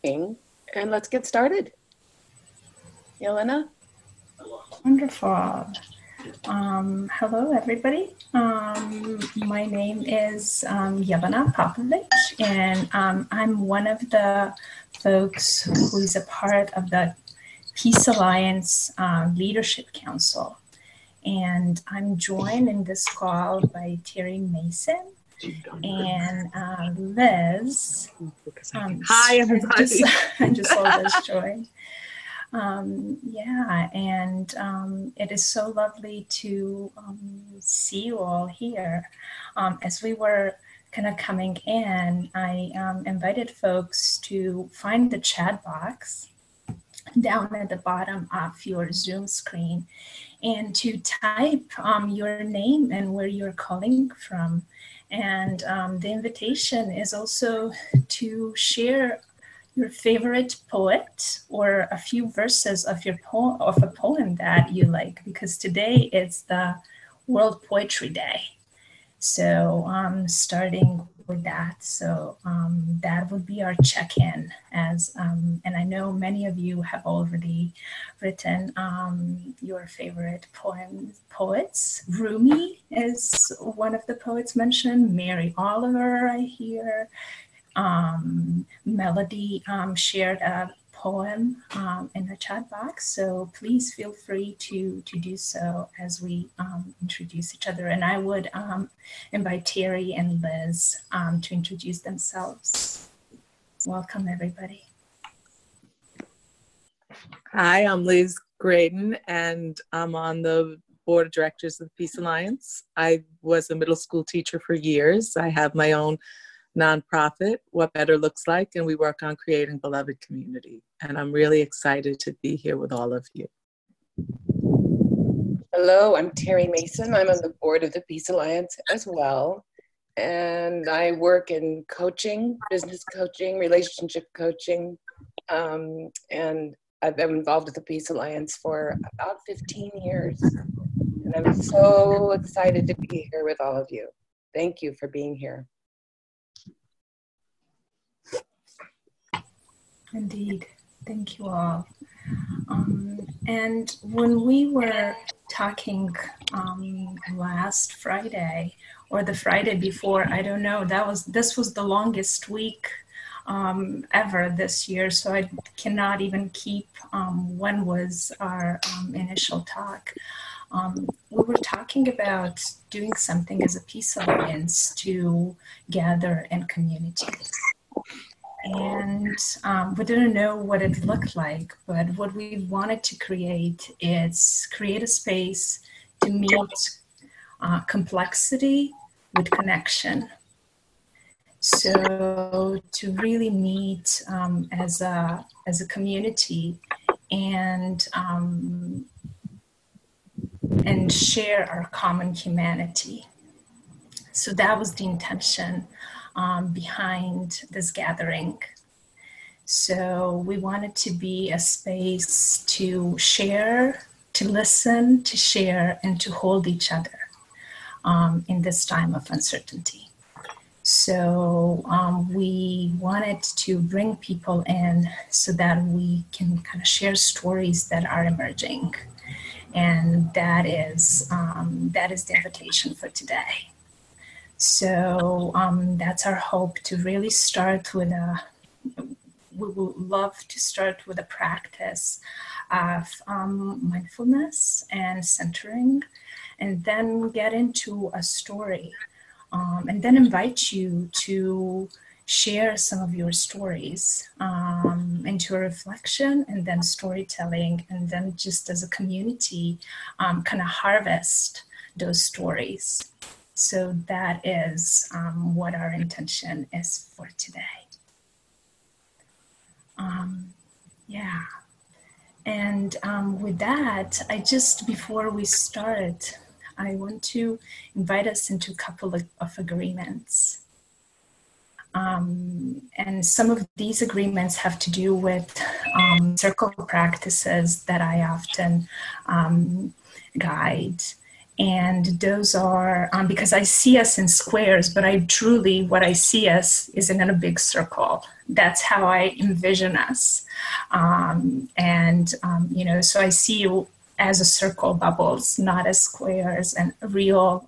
And let's get started. Yelena? Wonderful. Hello, everybody. My name is Yelena Popovich, and I'm one of the folks who is a part of the Peace Alliance Leadership Council. And I'm joined in this call by Terry Mason and Liz. Hi, everybody. I just saw Liz join. It is so lovely to see you all here. As we were kind of coming in, I invited folks to find the chat box down at the bottom of your Zoom screen and to type your name and where you're calling from. And the invitation is also to share your favorite poet or a few verses of your of a poem that you like, because today is the World Poetry Day. So starting with that, that would be our check-in. And I know many of you have already written your favorite poets. Rumi is one of the poets mentioned. Mary Oliver, I hear. Melody shared a poem in the chat box, so please feel free to do so as we introduce each other. And I would invite Terry and Liz to introduce themselves. Welcome, everybody. Hi, I'm Liz Graydon, and I'm on the board of directors of the Peace Alliance. I was a middle school teacher for years. I have my own nonprofit, What Better Looks Like, and we work on creating beloved community. And I'm really excited to be here with all of you. Hello, I'm Terry Mason. I'm on the board of the Peace Alliance as well. And I work in coaching, business coaching, relationship coaching. And I've been involved with the Peace Alliance for about 15 years. And I'm so excited to be here with all of you. Thank you for being here. Indeed. Thank you all. And when we were talking last Friday or the Friday before, I don't know, this was the longest week ever this year. So I cannot even keep when was our initial talk. We were talking about doing something as a Peace Alliance to gather in community. And we didn't know what it looked like, but what we wanted to create is create a space to meet complexity with connection. So to really meet as a community and share our common humanity. So that was the intention behind this gathering. So we wanted to be a space to share, to listen, to share, and to hold each other in this time of uncertainty. So we wanted to bring people in so that we can kind of share stories that are emerging. And that is the invitation for today. So that's our hope, to really start with we would love to start with a practice of mindfulness and centering, and then get into a story, and then invite you to share some of your stories into a reflection, and then storytelling, and then just as a community, kind of harvest those stories. So that is what our intention is for today. And with that, before we start, I want to invite us into a couple of agreements. And some of these agreements have to do with circle practices that I often guide. And those are, because I see us in squares, but what I see us is in a big circle. That's how I envision us. So I see you as a circle bubbles, not as squares, and real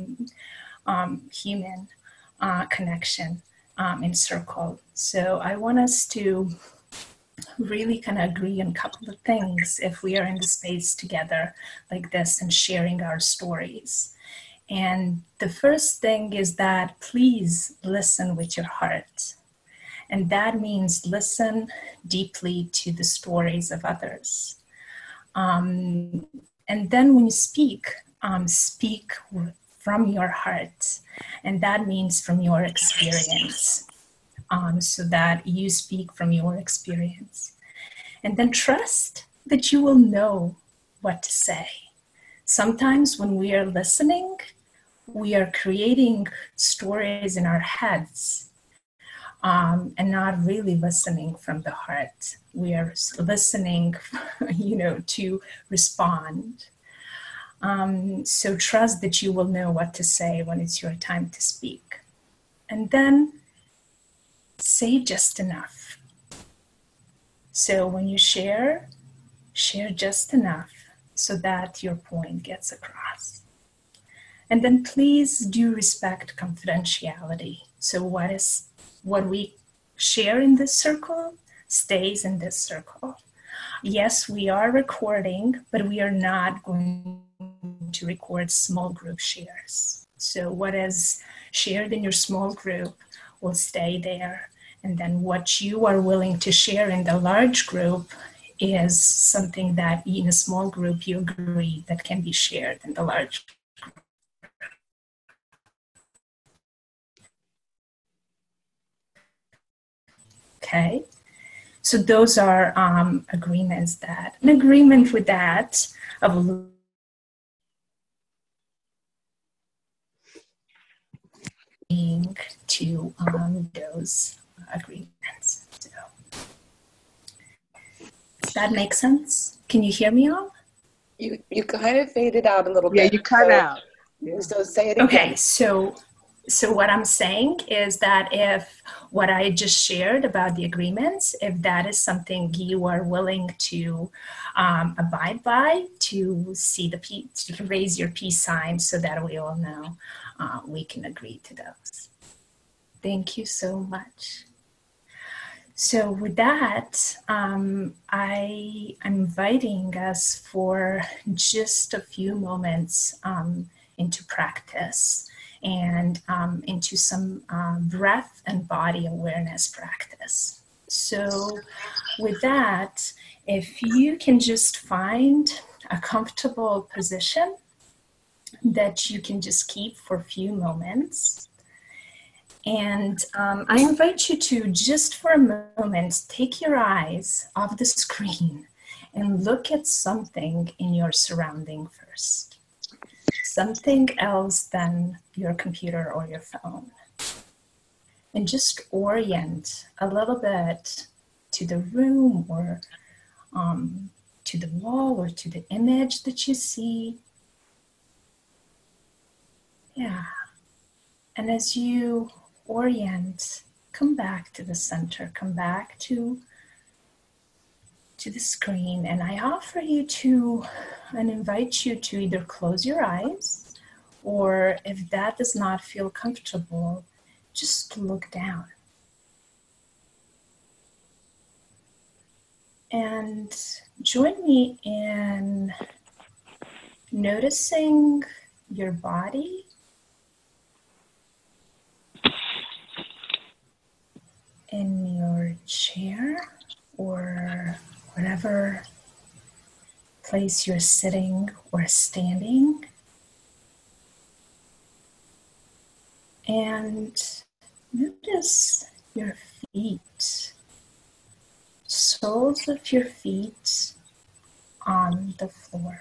human connection in circle. So I want us to really kind of agree on a couple of things if we are in the space together like this and sharing our stories. And the first thing is that please listen with your heart. And that means listen deeply to the stories of others. And then when you speak, speak from your heart. And that means from your experience. So that you speak from your experience. And then trust that you will know what to say. Sometimes when we are listening, we are creating stories in our heads and not really listening from the heart. We are listening, to respond. So trust that you will know what to say when it's your time to speak. And then say just enough. So when you share just enough so that your point gets across. And then please do respect confidentiality. So what we share in this circle stays in this circle. Yes, we are recording, but we are not going to record small group shares. So what is shared in your small group will stay there. And then what you are willing to share in the large group is something that in a small group you agree that can be shared in the large group. Okay, so those are agreements that, an agreement with that of to those agreements. So, does that make sense? Can you hear me all? You kind of faded out a little bit. Yeah, you cut out. Yeah. So say it again. Okay, so what I'm saying is that if what I just shared about the agreements, if that is something you are willing to abide by, to see to raise your peace sign so that we all know we can agree to those. Thank you so much. So with that, I'm inviting us for just a few moments into practice and into some breath and body awareness practice. So with that, if you can just find a comfortable position that you can just keep for a few moments. And I invite you to just for a moment, take your eyes off the screen and look at something in your surrounding first. Something else than your computer or your phone. And just orient a little bit to the room or to the wall or to the image that you see. Yeah. And as you orient, come back to the center, come back to the screen, and I offer you to and invite you to either close your eyes, or if that does not feel comfortable, just look down. And join me in noticing your body, in your chair or whatever place you're sitting or standing. And notice your feet, soles of your feet on the floor.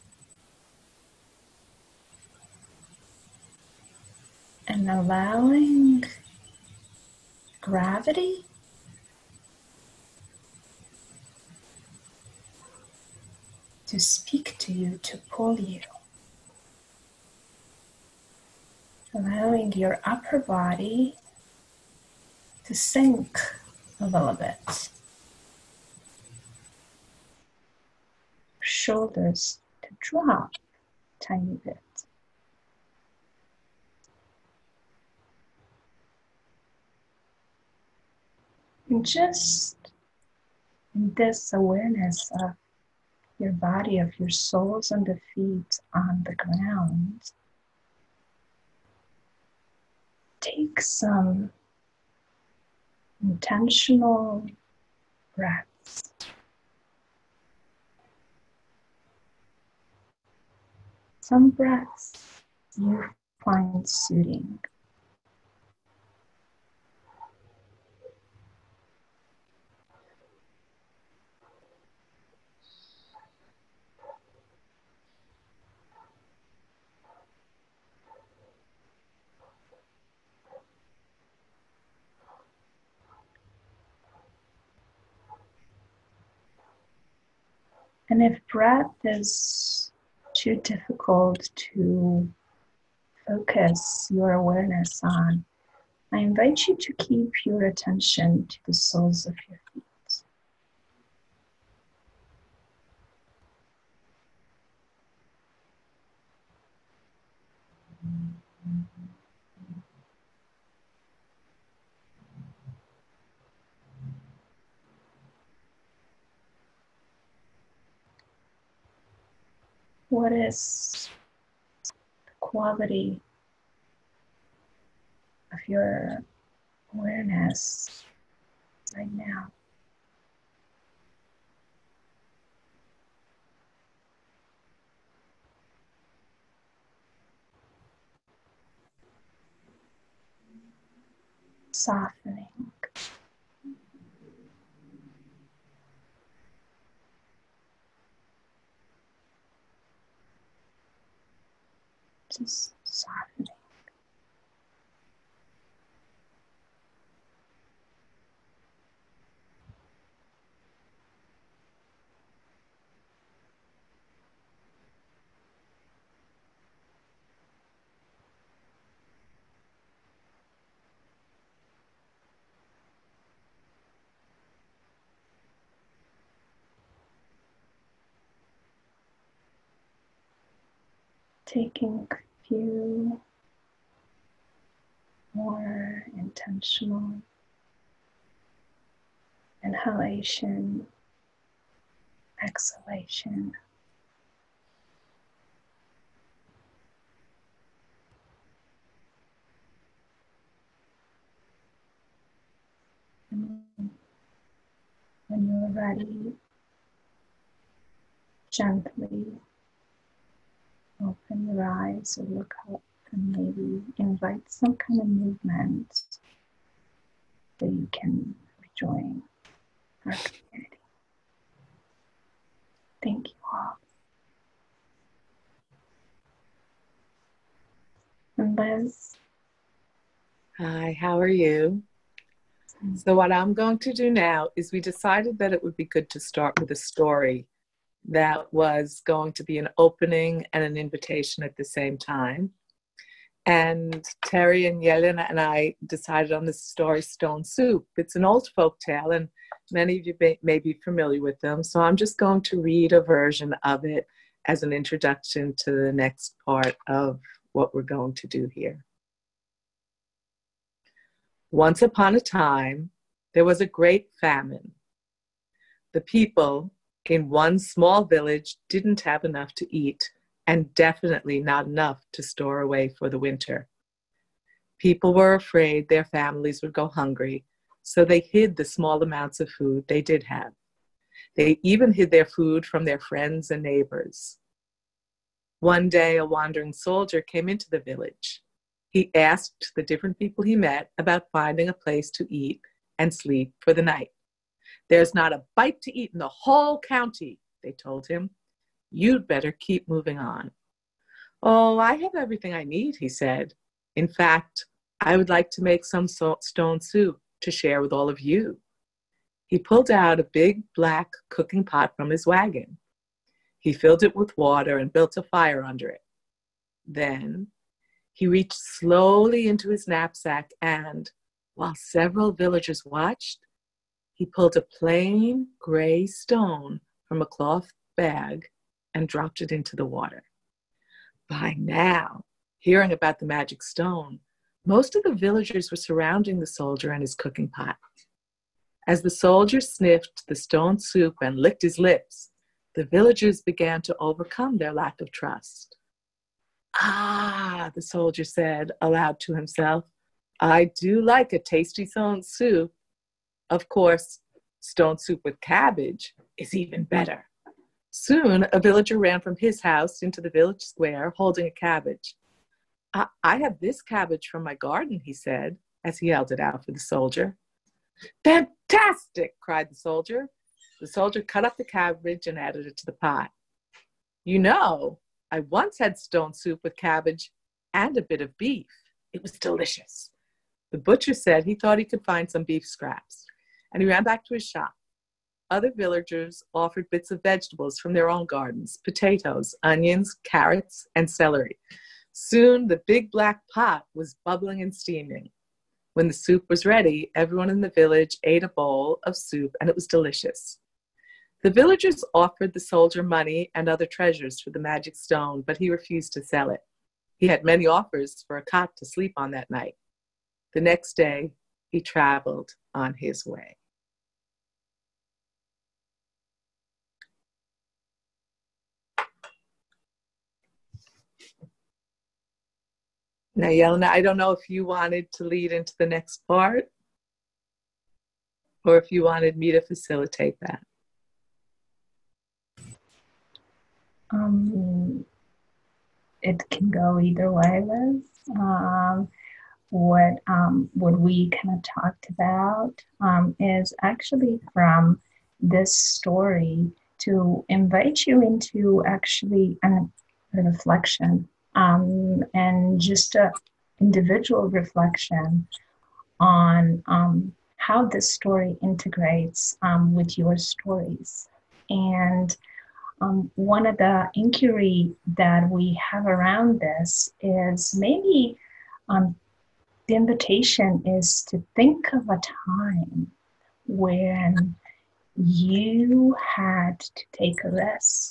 And allowing gravity to speak to you, to pull you. allowing your upper body to sink a little bit. Shoulders to drop a tiny bit. And just in this awareness of your body, of your soles and the feet on the ground, take some intentional breaths. Some breaths you find soothing. And if breath is too difficult to focus your awareness on, I invite you to keep your attention to the soles of your feet. What is the quality of your awareness right now? Softening. Just softening. Taking a few more intentional inhalation, exhalation. And when you're ready, gently open your eyes or look up and maybe invite some kind of movement that you can rejoin our community. Thank you all. And Liz. Hi, how are you? So what I'm going to do now is we decided that it would be good to start with a story that was going to be an opening and an invitation at the same time. And Terry and Yelena and I decided on this story, Stone Soup. It's an old folk tale, and many of you may be familiar with them. So I'm just going to read a version of it as an introduction to the next part of what we're going to do here. Once upon a time, there was a great famine. The people in one small village didn't have enough to eat, and definitely not enough to store away for the winter. People were afraid their families would go hungry, so they hid the small amounts of food they did have. They even hid their food from their friends and neighbors. One day, a wandering soldier came into the village. He asked the different people he met about finding a place to eat and sleep for the night. There's not a bite to eat in the whole county, they told him. You'd better keep moving on. Oh, I have everything I need, he said. In fact, I would like to make some stone soup to share with all of you. He pulled out a big black cooking pot from his wagon. He filled it with water and built a fire under it. Then He reached slowly into his knapsack and, while several villagers watched, he pulled a plain gray stone from a cloth bag and dropped it into the water. By now, hearing about the magic stone, most of the villagers were surrounding the soldier and his cooking pot. As the soldier sniffed the stone soup and licked his lips, the villagers began to overcome their lack of trust. Ah, the soldier said aloud to himself, I do like a tasty stone soup. Of course, stone soup with cabbage is even better. Soon, a villager ran from his house into the village square holding a cabbage. I have this cabbage from my garden, he said, as he held it out for the soldier. Fantastic, cried the soldier. The soldier cut up the cabbage and added it to the pot. You know, I once had stone soup with cabbage and a bit of beef. It was delicious. The butcher said he thought he could find some beef scraps, and he ran back to his shop. Other villagers offered bits of vegetables from their own gardens, potatoes, onions, carrots, and celery. Soon the big black pot was bubbling and steaming. When the soup was ready, everyone in the village ate a bowl of soup, and it was delicious. The villagers offered the soldier money and other treasures for the magic stone, but he refused to sell it. He had many offers for a cot to sleep on that night. The next day, he traveled on his way. Now, Yelena, I don't know if you wanted to lead into the next part or if you wanted me to facilitate that. It can go either way, Liz. What we kind of talked about is actually from this story to invite you into actually a reflection and just an individual reflection on how this story integrates with your stories. And one of the inquiry that we have around this is maybe the invitation is to think of a time when you had to take a risk,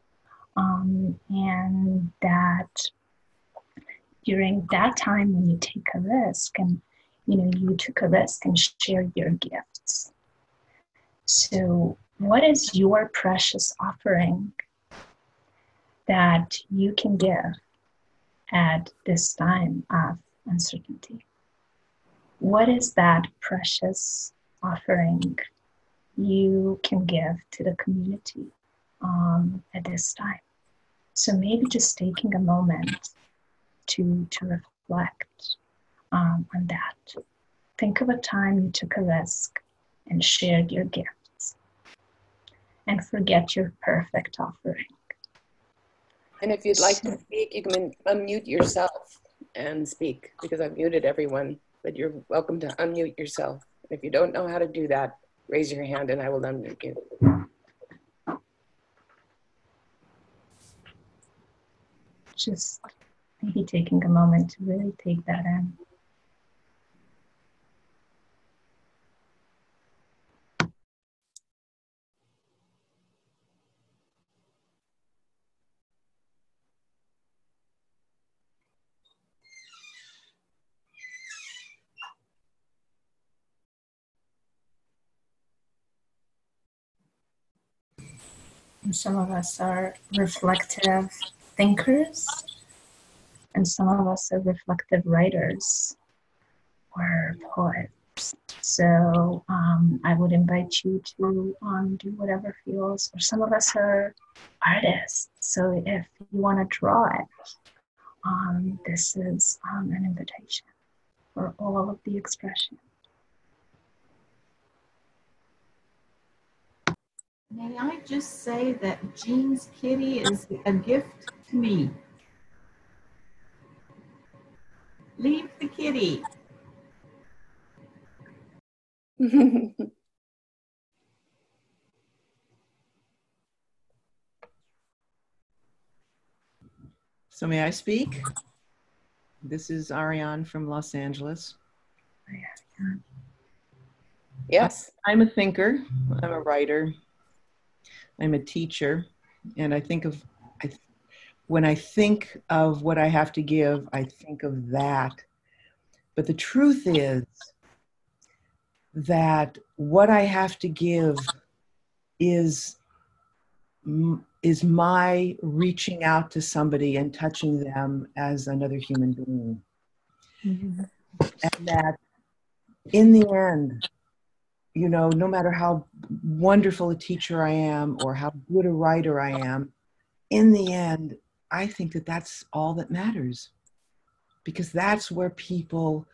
and that during that time when you take a risk and you took a risk and shared your gifts. So what is your precious offering that you can give at this time of uncertainty? What is that precious offering you can give to the community at this time? So maybe just taking a moment to reflect on that. Think of a time you took a risk and shared your gifts. And forget your perfect offering. And if you'd like to speak, you can unmute yourself and speak, because I've muted everyone, but you're welcome to unmute yourself. If you don't know how to do that, raise your hand and I will unmute you. Just maybe taking a moment to really take that in. And some of us are reflective thinkers, and some of us are reflective writers or poets. So I would invite you to do whatever feels, or some of us are artists. So if you want to draw it, this is an invitation for all of the expression. May I just say that Jean's kitty is a gift to me. Leave the kitty. So may I speak? This is Ariane from Los Angeles. Yes. I'm a thinker, I'm a writer, I'm a teacher, and when I think of what I have to give, I think of that. But the truth is that what I have to give is my reaching out to somebody and touching them as another human being. Mm-hmm. And that in the end, you know, no matter how wonderful a teacher I am or how good a writer I am, in the end, I think that that's all that matters. Because that's where people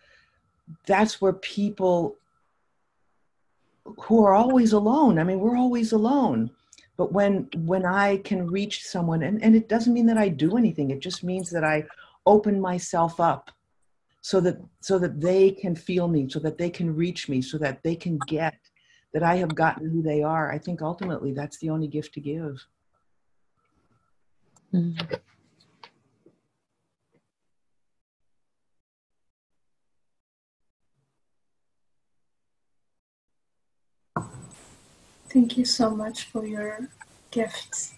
who are always alone, I mean, we're always alone. But when I can reach someone, and it doesn't mean that I do anything, it just means that I open myself up so that they can feel me, so that they can reach me, so that they can get that I have gotten who they are. I think ultimately that's the only gift to give. Mm-hmm. Thank you so much for your gifts.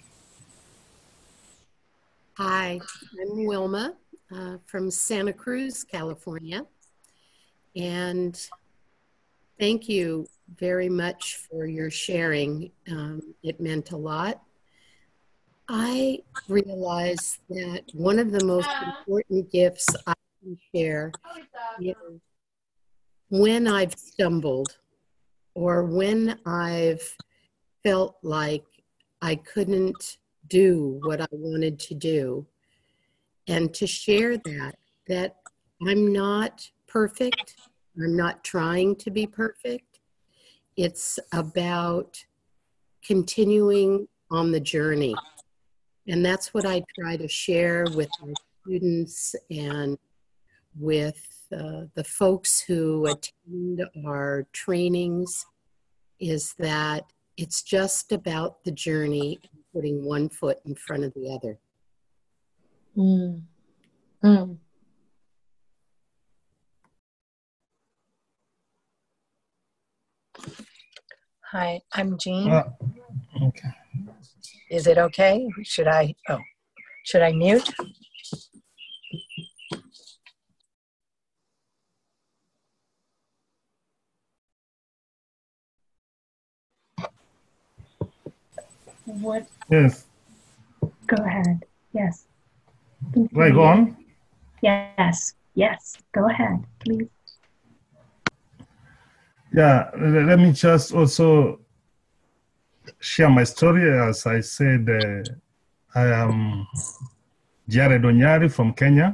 Hi, I'm Wilma from Santa Cruz, California. And thank you very much for your sharing. It meant a lot. I realize that one of the most important gifts I can share is when I've stumbled or when I've felt like I couldn't do what I wanted to do, and to share that I'm not perfect. I'm not trying to be perfect. It's about continuing on the journey. And that's what I try to share with my students and with the folks who attend our trainings, is that it's just about the journey and putting one foot in front of the other. Mm. Mm. Hi, I'm Jean. Okay. Is it okay? Should I mute? What? Yes. Go ahead. Yes. Right, go on. Yes. Yes. Go ahead, please. Yeah, let me just also share my story. As I said, I am Jared Onyari from Kenya.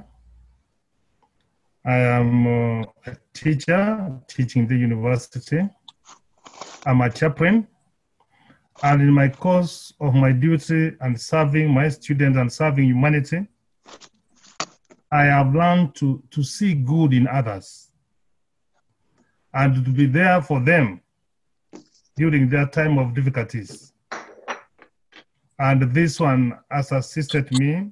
I am a teacher teaching the university. I'm a chaplain. And in my course of my duty and serving my students and serving humanity, I have learned to see good in others and to be there for them during their time of difficulties. And this one has assisted me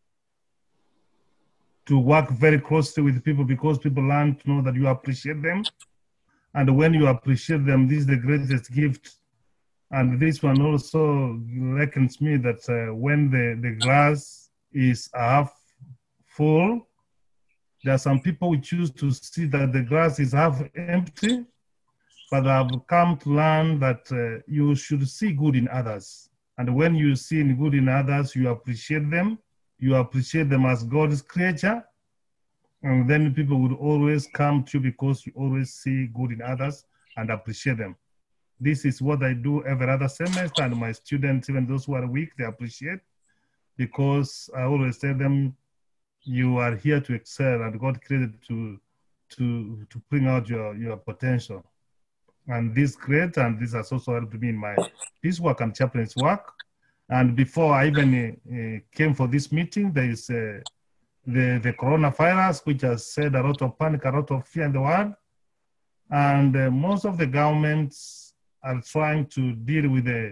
to work very closely with people, because people learn to know that you appreciate them. And when you appreciate them, this is the greatest gift. And this one also reckons me that when the glass is half full, there are some people who choose to see that the glass is half empty, but I've come to learn that you should see good in others. And when you see good in others, you appreciate them. You appreciate them as God's creature. And then people would always come to you because you always see good in others and appreciate them. This is what I do every other semester, and my students, even those who are weak, they appreciate, because I always tell them, you are here to excel, and God created to bring out your potential. And this great, and this has also helped me in my peace work and chaplain's work. And before I even came for this meeting, there is the coronavirus, which has said a lot of panic, a lot of fear in the world. And most of the governments are trying to deal with the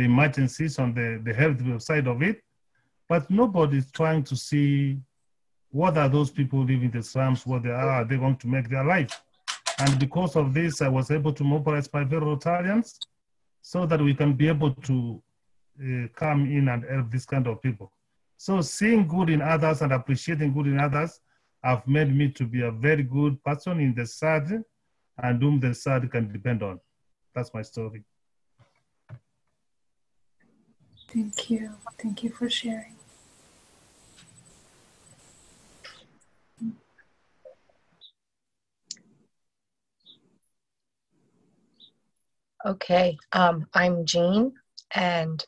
emergencies on the health side of it, but nobody is trying to see what are those people living in the slums, what are they going to make their life? And because of this, I was able to mobilize my fellow Rotarians so that we can be able to come in and help this kind of people. So seeing good in others and appreciating good in others have made me to be a very good person in the SAD and whom the SAD can depend on. That's my story. Thank you. Thank you for sharing. Okay, I'm Jean, and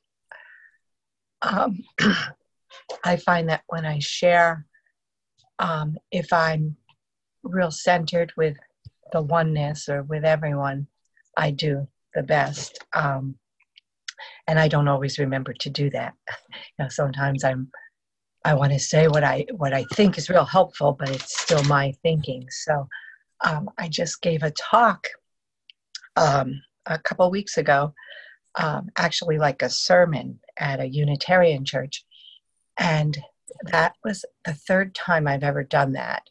I find that when I share, if I'm real centered with the oneness or with everyone, I do the best. And I don't always remember to do that. You know, sometimes I want to say what I think is real helpful, but it's still my thinking. So I just gave a talk a couple weeks ago, actually like a sermon at a Unitarian church. And that was the third time I've ever done that.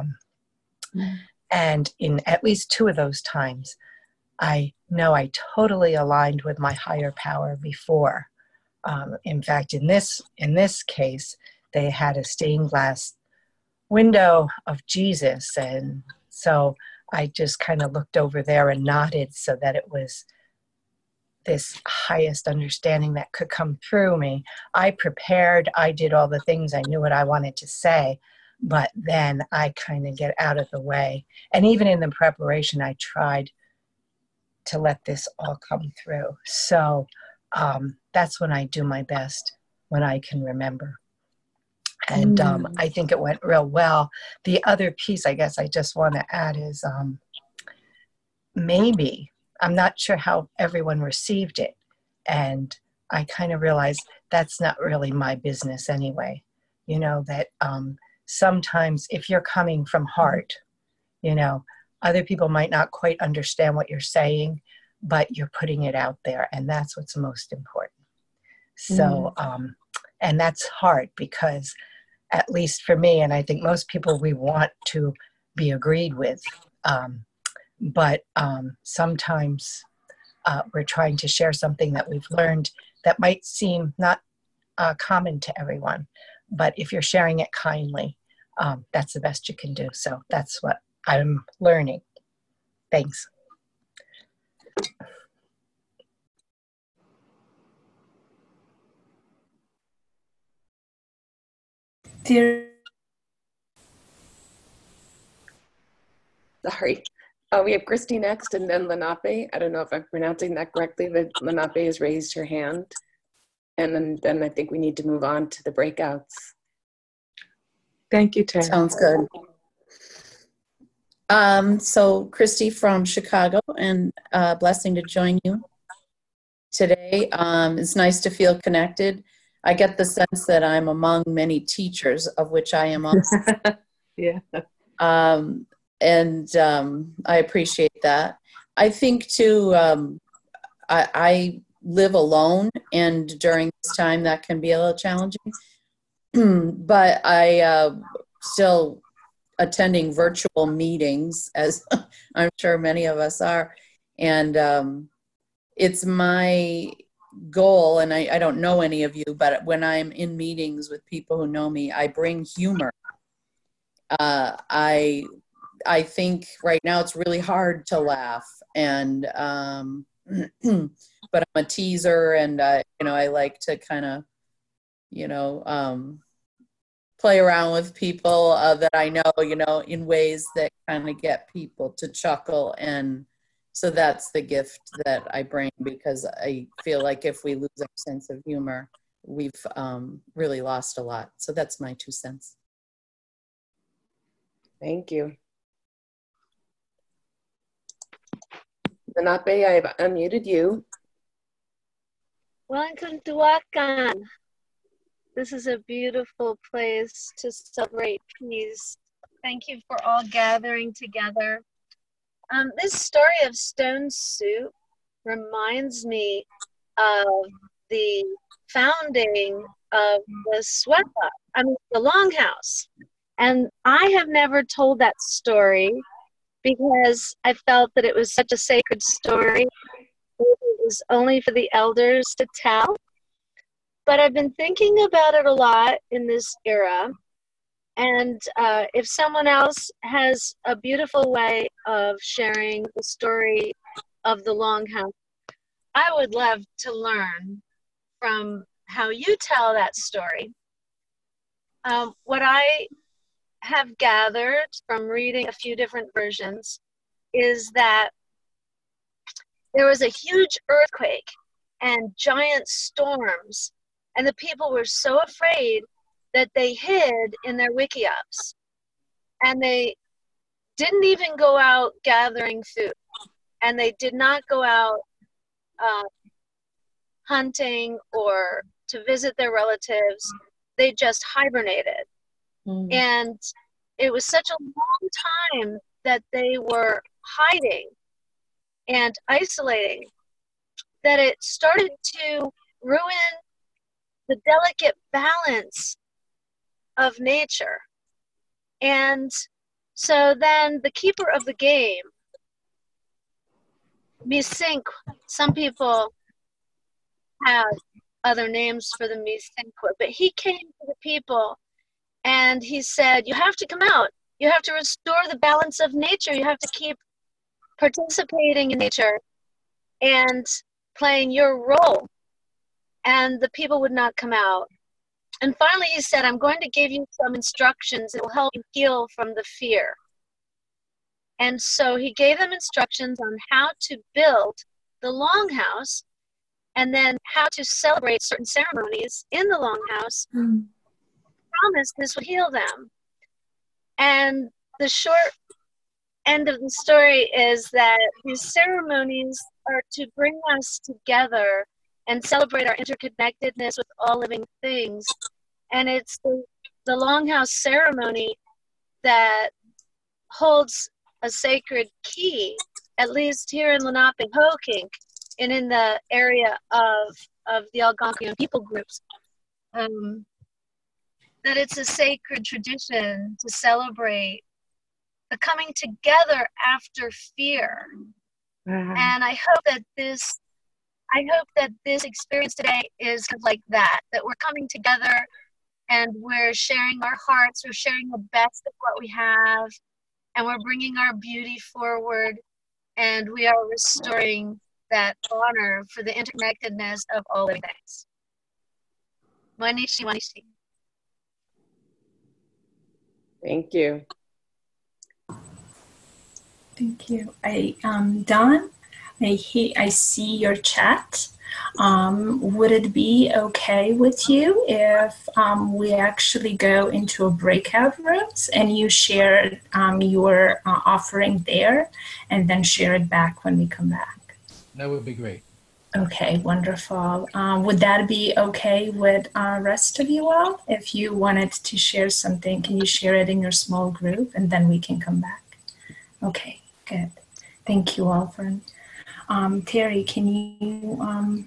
And in at least 2 of those times, I know I totally aligned with my higher power before. In fact, in this case, they had a stained glass window of Jesus. And so I just kind of looked over there and nodded so that it was this highest understanding that could come through me. I prepared, I did all the things, I knew what I wanted to say, but then I kind of get out of the way. And even in the preparation, I tried to let this all come through. So that's when I do my best, when I can remember. And I think it went real well. The other piece I guess I just want to add is maybe, I'm not sure how everyone received it. And I kind of realized that's not really my business anyway. You know, that sometimes if you're coming from heart, you know, other people might not quite understand what you're saying, but you're putting it out there. And that's what's most important. So, and that's hard because, at least for me, and I think most people, we want to be agreed with. But sometimes we're trying to share something that we've learned that might seem not common to everyone. But if you're sharing it kindly, that's the best you can do. So that's what I'm learning. Thanks. Dear. Sorry. We have Christy next and then Lenape. I don't know if I'm pronouncing that correctly, but Lenape has raised her hand. And then I think we need to move on to the breakouts. Thank you, Tara. Sounds good. So Christy from Chicago, and blessing to join you today. It's nice to feel connected. I get the sense that I'm among many teachers, of which I am also. Yeah. And I appreciate that. I think too, I live alone, and during this time that can be a little challenging. But I still attending virtual meetings, as I'm sure many of us are. And it's my goal, and I don't know any of you, but when I'm in meetings with people who know me, I bring humor. I think right now it's really hard to laugh, and but I'm a teaser, and you know, I like to kind of, you know, play around with people that I know, you know, in ways that kind of get people to chuckle. And so that's the gift that I bring, because I feel like if we lose our sense of humor, we've really lost a lot. So that's my 2 cents. Thank you. Lenape, I have unmuted you. Welcome to Wakan. This is a beautiful place to celebrate peace. Thank you for all gathering together. This story of stone soup reminds me of the founding of the Swepa, the Longhouse. And I have never told that story because I felt that it was such a sacred story. It was only for the elders to tell. But I've been thinking about it a lot in this era. And if someone else has a beautiful way of sharing the story of the Longhouse, I would love to learn from how you tell that story. What I have gathered from reading a few different versions is that there was a huge earthquake and giant storms, and the people were so afraid that they hid in their wickiups, and they didn't even go out gathering food, and they did not go out hunting or to visit their relatives. They just hibernated. And it was such a long time that they were hiding and isolating that it started to ruin the delicate balance of nature. And so then the keeper of the game, Misink, some people have other names for the Misinkwa, but he came to the people and he said, you have to come out. You have to restore the balance of nature. You have to keep participating in nature and playing your role. And the people would not come out. And finally he said, I'm going to give you some instructions that will help you heal from the fear. And so he gave them instructions on how to build the Longhouse and then how to celebrate certain ceremonies in the Longhouse. Promised this would heal them. And the short end of the story is that these ceremonies are to bring us together and celebrate our interconnectedness with all living things. And it's the Longhouse ceremony that holds a sacred key, at least here in Lenape-Hoking and in the area of the Algonquian people groups. That it's a sacred tradition to celebrate the coming together after fear. And I hope that this experience today is like that we're coming together and we're sharing our hearts, we're sharing the best of what we have, and we're bringing our beauty forward, and we are restoring that honor for the interconnectedness of all living things. Wanishi, wanishi. Thank you. Thank you. Don, I see your chat. Would it be okay with you if we actually go into a breakout rooms and you share your offering there and then share it back when we come back? That would be great. Okay, wonderful. Would that be okay with rest of you all? If you wanted to share something, can you share it in your small group and then we can come back? Okay, good. Thank you all for Terry, can you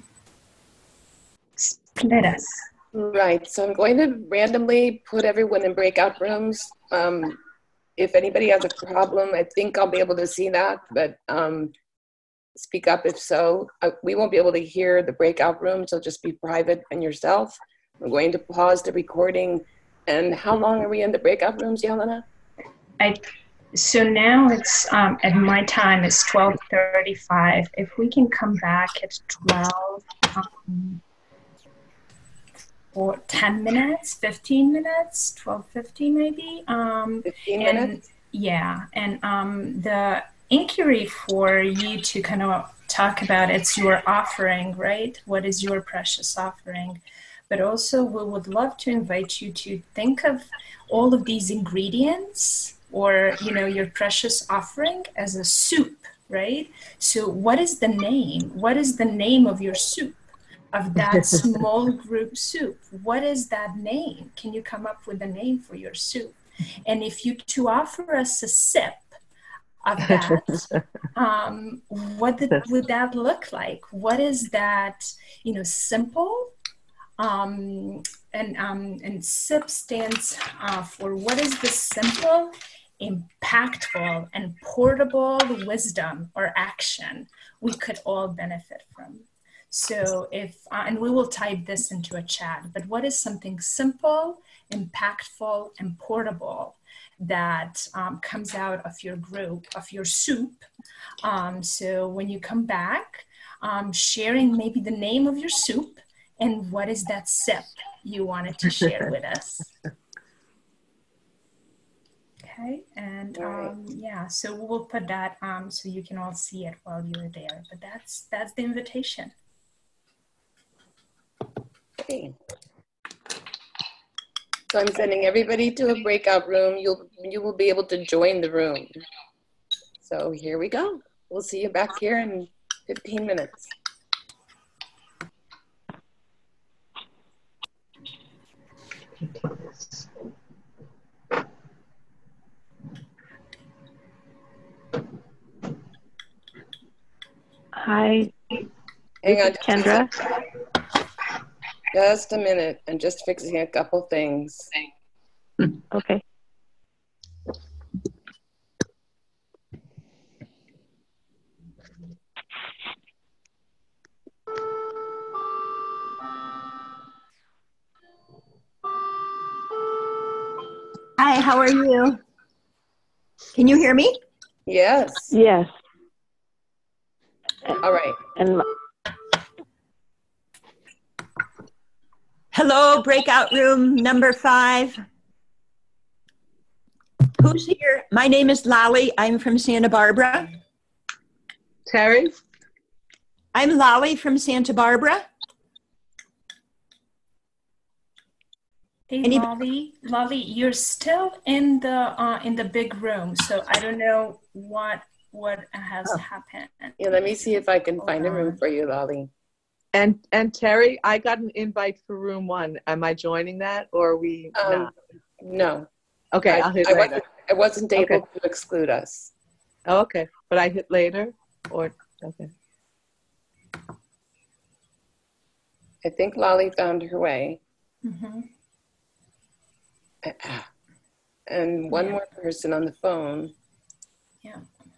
split us? Right, so I'm going to randomly put everyone in breakout rooms. If anybody has a problem, I think I'll be able to see that, but speak up if so. We won't be able to hear the breakout room, so just be private and yourself. I'm going to pause the recording. And how long are we in the breakout rooms, Yelena? So now it's, at my time, it's 12:35. If we can come back at 12, or 10 minutes, 15 minutes, 12:50 maybe. 15 minutes? Yeah, and the inquiry for you to kind of talk about, it's your offering, right? What is your precious offering? But also we would love to invite you to think of all of these ingredients or, your precious offering as a soup, right? So what is the name? What is the name of your soup, of that small group soup? What is that name? Can you come up with a name for your soup? And if you to offer us a sip of that, what would that look like? What is that, simple, and SIP stands for what is the simple, impactful, and portable wisdom or action we could all benefit from. So and we will type this into a chat, but what is something simple, impactful, and portable that comes out of your group, of your soup? So when you come back, sharing maybe the name of your soup and what is that sip you wanted to share with us. Okay, and yeah, so we'll put that so you can all see it while you're there, but that's the invitation. Okay. So I'm sending everybody to a breakout room. You will be able to join the room. So here we go. We'll see you back here in 15 minutes. Hi. Hang on, Kendra. Just a minute. I'm just fixing a couple things. Okay. Hi, how are you? Can you hear me? Yes. Yes. All right. And hello, breakout room number 5. Who's here? My name is Lolly. I'm from Santa Barbara. Terry? I'm Lolly from Santa Barbara. Hey, Lolly, you're still in the big room, so I don't know what has happened. Yeah, let me see if I can find a room for you, Lolly. And Terry, I got an invite for room 1. Am I joining that, or are we not? No. Okay, I'll hit later. I wasn't able to exclude us. Oh, okay, but I hit later, or okay. I think Lolly found her way. Mm-hmm. And one more person on the phone. Yeah.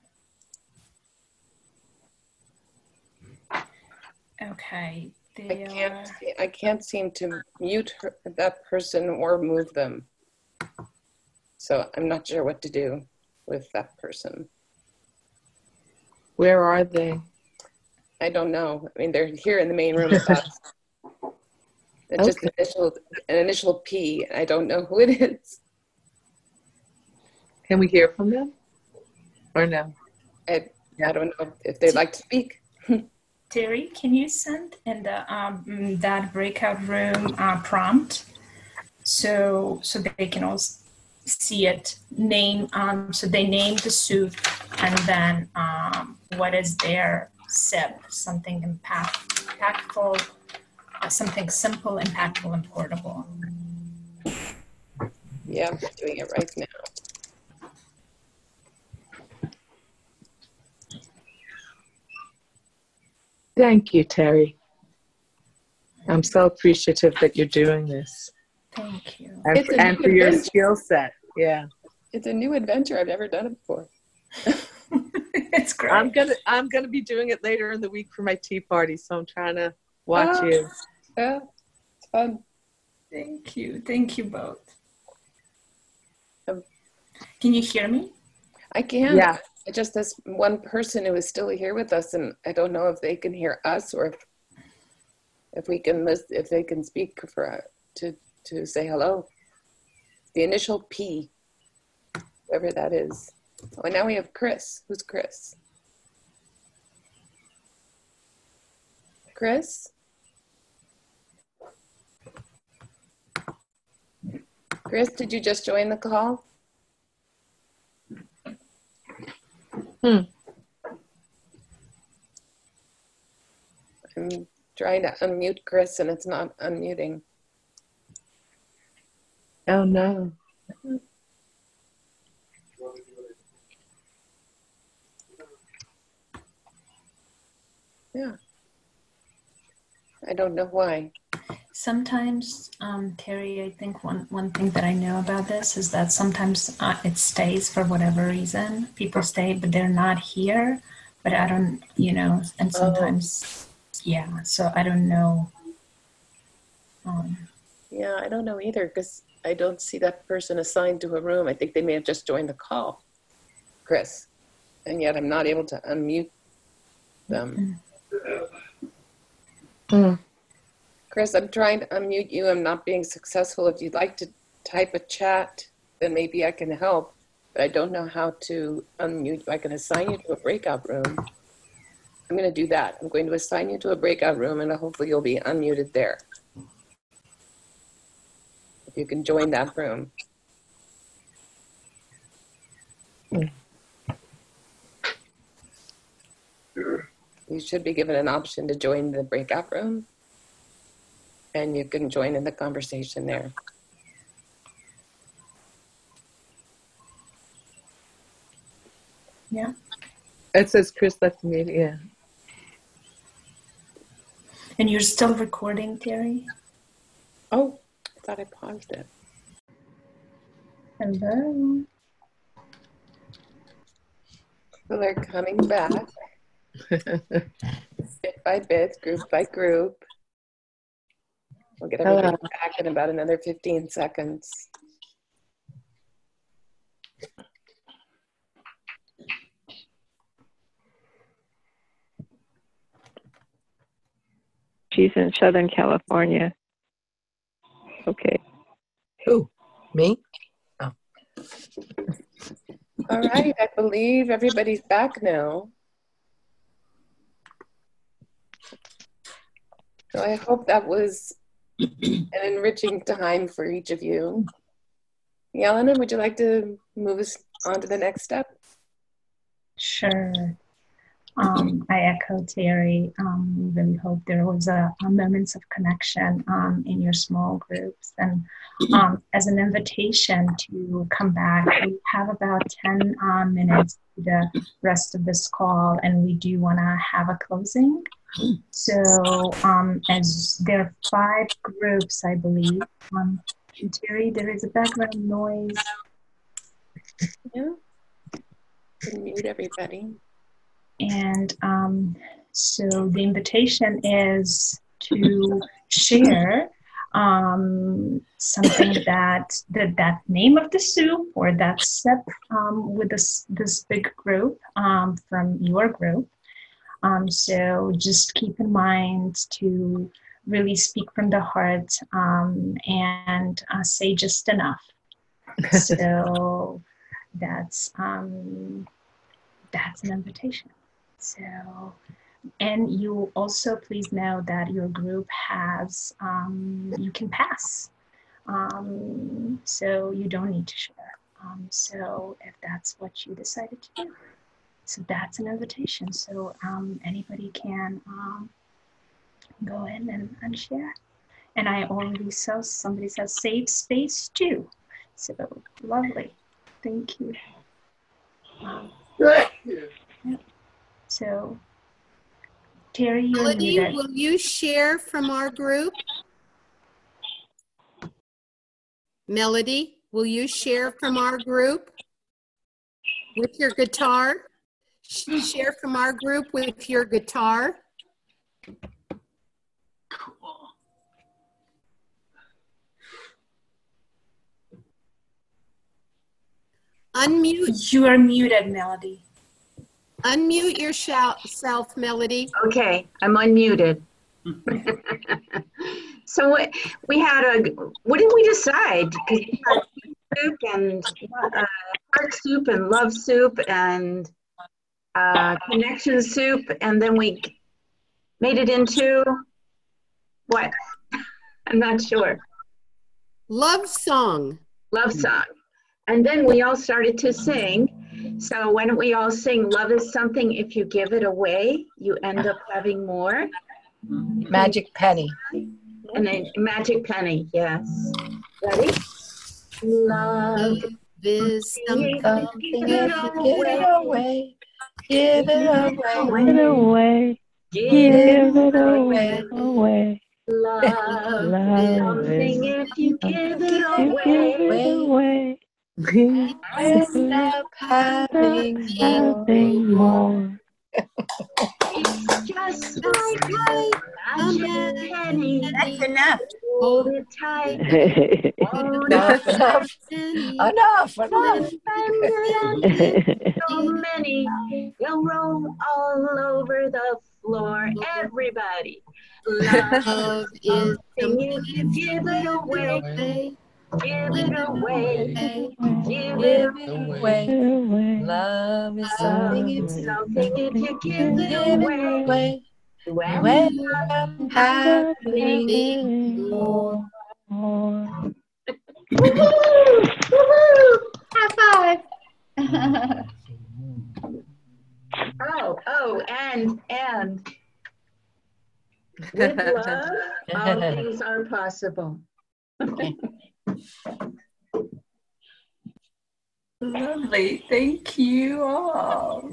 Okay. I can't seem to mute that person or move them. So I'm not sure what to do with that person. Where are they? I don't know. I mean, they're here in the main room with us. It's just an initial P. I don't know who it is. Can we hear from them? Or no? I don't know if they'd like to speak. Terry, can you send in the that breakout room prompt so they can all see it? Name so they name the soup and then what is their sip? Something impactful, something simple, impactful, and portable. Yeah, I'm doing it right now. Thank you, Terry. I'm so appreciative that you're doing this. Thank you. And for your skill set. Yeah. It's a new adventure. I've never done it before. It's great. I'm gonna be doing it later in the week for my tea party, so I'm trying to watch you. Yeah, it's fun. Thank you. Thank you both. Can you hear me? I can. Yeah. Just this one person who is still here with us, and I don't know if they can hear us or if we can listen, if they can speak for to say hello. The initial P, whoever that is. Oh, and now we have Chris. Who's Chris? Chris? Chris, did you just join the call? I'm trying to unmute Chris and it's not unmuting. Oh no. Yeah. I don't know why. Sometimes, Terry, I think one thing that I know about this is that sometimes it stays for whatever reason. People stay, but they're not here. But I don't, and sometimes, yeah. So I don't know. Yeah, I don't know either because I don't see that person assigned to a room. I think they may have just joined the call, Chris, and yet I'm not able to unmute them. Chris, I'm trying to unmute you. I'm not being successful. If you'd like to type a chat, then maybe I can help, but I don't know how to unmute you. I can assign you to a breakout room. I'm going to do that. I'm going to assign you to a breakout room, and hopefully you'll be unmuted there. If you can join that room. You should be given an option to join the breakout room, and you can join in the conversation there. Yeah. It says Chris left the meeting, yeah. And you're still recording, Terry? Oh, I thought I paused it. Hello. People are coming back. Bit by bit, group by group. We'll get everybody back in about another 15 seconds. She's in Southern California. Okay. Who? Me? Oh. All right, I believe everybody's back now. So I hope that was an enriching time for each of you. Yelena, would you like to move us on to the next step? Sure. I echo Terry. Really hope there was a moments of connection in your small groups. And as an invitation to come back, we have about 10 minutes to the rest of this call, and we do want to have a closing. So as there are 5 groups, I believe. Terry, there is a background noise. Yeah. Mute everybody. And so the invitation is to share something that name of the soup or that sip with this big group from your group. So just keep in mind to really speak from the heart and say just enough. So that's an invitation. So, and you also please know that your group has, you can pass. So you don't need to share. So if that's what you decided to do. So that's an invitation. So anybody can go in and share. And I already saw somebody says save space too. So lovely. Thank you. Yeah. So, Terry, you're Melody, muted. will you share from our group? Melody, will you share from our group with your guitar? Share from our group with your guitar. Cool. Unmute. You are muted, Melody. Unmute yourself, Melody. Okay, I'm unmuted. So we had what did we decide? Because we had soup and heart soup and love soup and connection soup, and then we made it into what? I'm not sure. Love song. Love song. And then we all started to sing. So why don't we all sing Love is Something If You Give It Away, You End Up Having More. Magic Penny. And then Magic Penny, yes. Ready? Love is something Give it away. Give it away. Give it away. Give Give it away. Love Love is something is if you give it you give it away. away. End up having more. Having more. It's just like a magic penny. That's enough. Hold it tight. Won't Enough, enough, penny. enough, Spend enough. it and give so many. You'll roll all over the floor. Everybody. Love is something if you give it away. Give it away. Give it away. Love is Something if you give it away. You end up having more. High five. Oh, and with love, all things are possible. Lovely. Thank you all.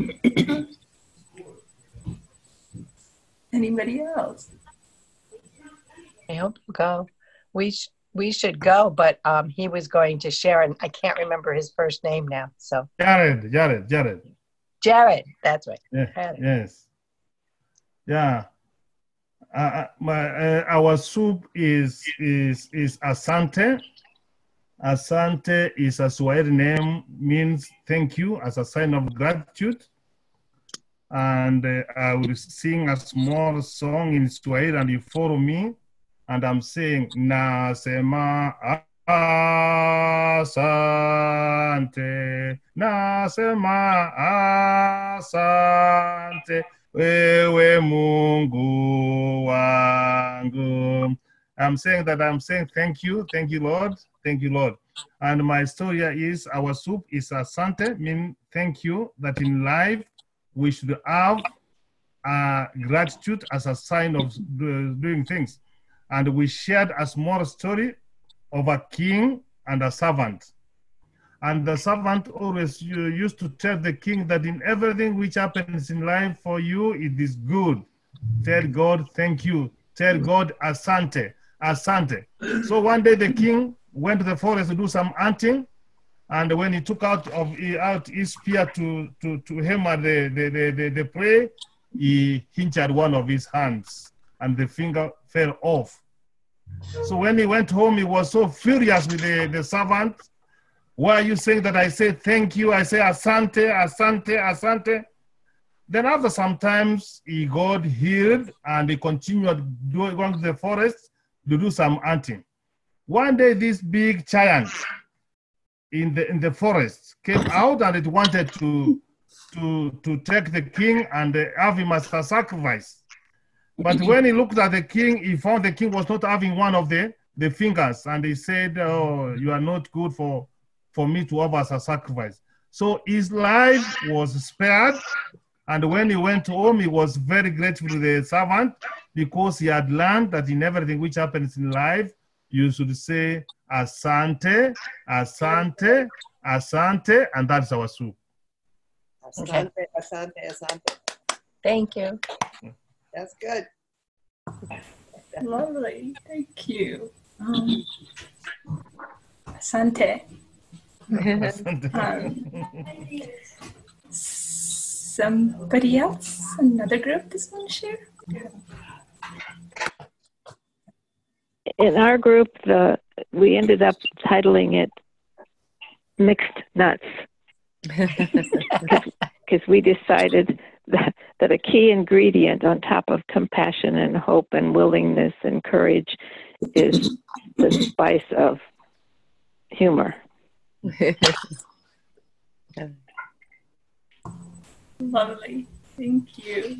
Anybody else? I hope we'll go. We should go, but he was going to share, and I can't remember his first name now. So Jared. Jared, that's right. Yeah, yes. Yeah. Our soup is Asante. Asante is a Swahili name, means thank you, as a sign of gratitude. And I will sing a small song in Swahili, and you follow me. And I'm saying, Nasema asante, Nasema asante, wewe Mungu wangu. I'm saying thank you, Lord, thank you, Lord. And my story is, our soup is asante, mean thank you, that in life we should have gratitude as a sign of doing things. And we shared a small story of a king and a servant. And the servant always used to tell the king that in everything which happens in life for you, it is good. Tell God, thank you. Tell God, asante, asante. So one day the king went to the forest to do some hunting. And when he took out his spear to hammer the prey, he injured one of his hands, and the finger fell off. So when he went home, he was so furious with the servant. Why are you saying that I say thank you? I say asante, asante, asante. Then after some times, he got healed, and he continued going to the forest to do some hunting. One day, this big giant in the forest came out, and it wanted to take the king and have him as a sacrifice. But when he looked at the king, he found the king was not having one of the fingers, and he said, "Oh, you are not good for me to have as a sacrifice." So his life was spared, and when he went home, he was very grateful to the servant, because he had learned that in everything which happens in life, you should say asante, asante, asante, and that's our soup. Asante, asante, asante. Thank you. That's good. Lovely. Thank you. Asante. Somebody else? Another group is going to share? In our group, we ended up titling it Mixed Nuts. Because we decided that a key ingredient on top of compassion and hope and willingness and courage is the spice of humor. Lovely. Thank you.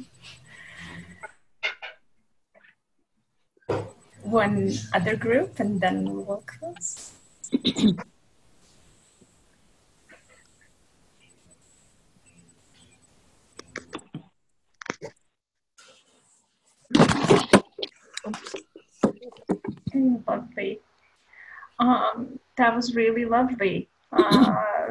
One other group, and then we will close. Lovely. That was really lovely.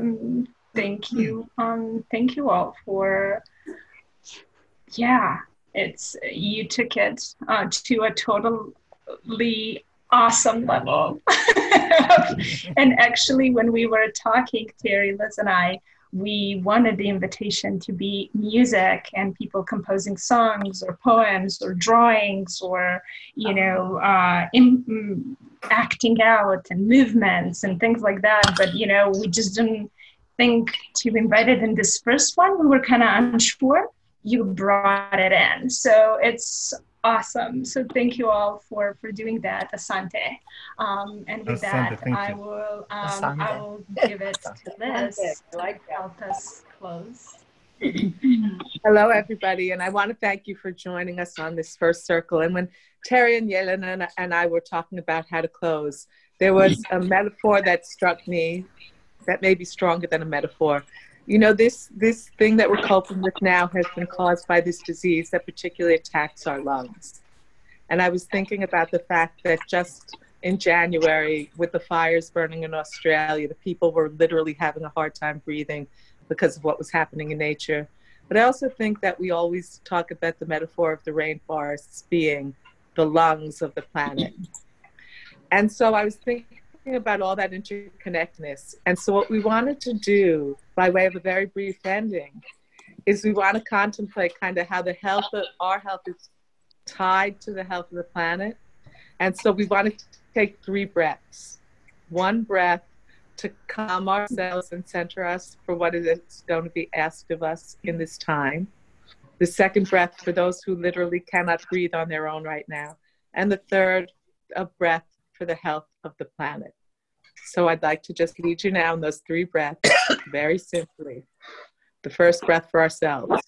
Thank you. Thank you all for, you took it to a totally awesome level. And actually, when we were talking, Terry, Liz, and I, we wanted the invitation to be music and people composing songs or poems or drawings or, acting out and movements and things like that. But, we just didn't think to invite it in this first one. We were kind of unsure. You brought it in. So it's awesome. So thank you all for doing that, Asante. And with Asante, that, I will give it to Liz to help us close. Hello, everybody, and I want to thank you for joining us on this first circle. And when Terry and Yelena and I were talking about how to close, there was a metaphor that struck me that may be stronger than a metaphor. This thing that we're coping with now has been caused by this disease that particularly attacks our lungs. And I was thinking about the fact that just in January, with the fires burning in Australia, the people were literally having a hard time breathing because of what was happening in nature. But I also think that we always talk about the metaphor of the rainforests being the lungs of the planet. And so I was thinking about all that interconnectedness. And so what we wanted to do, by way of a very brief ending, is we want to contemplate kind of how the health of our health is tied to the health of the planet. And so we wanted to take 3 breaths. 1 breath to calm ourselves and center us for what is going to be asked of us in this time. The 2nd breath for those who literally cannot breathe on their own right now. And the 3rd, a breath for the health of the planet. So I'd like to just lead you now in those 3 breaths, very simply. The first breath for ourselves.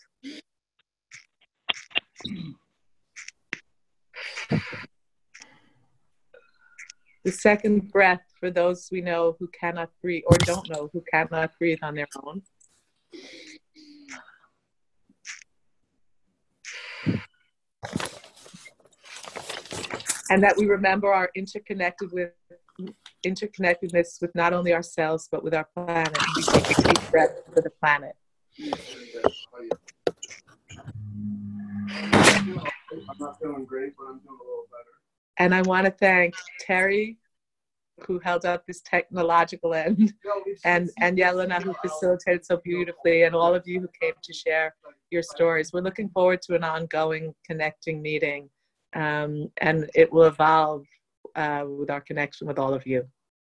The 2nd breath for those we know who cannot breathe or don't know who cannot breathe on their own. And that we remember our interconnectedness with not only ourselves, but with our planet. We take a deep breath for the planet. I'm not feeling great, but I'm doing a little better. And I want to thank Terry, who held up this technological end, and Yelena, who facilitated so beautifully, and all of you who came to share your stories. We're looking forward to an ongoing connecting meeting, and it will evolve with our connection with all of you.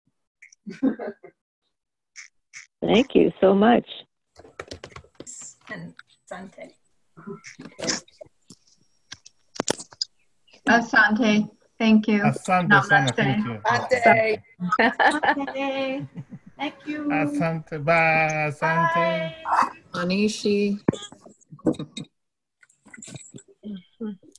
Thank you so much. And Asante. Asante, thank you. Asante, Sana, thank you. Asante. Asante. Thank you. Asante, bye, Asante. Anishi.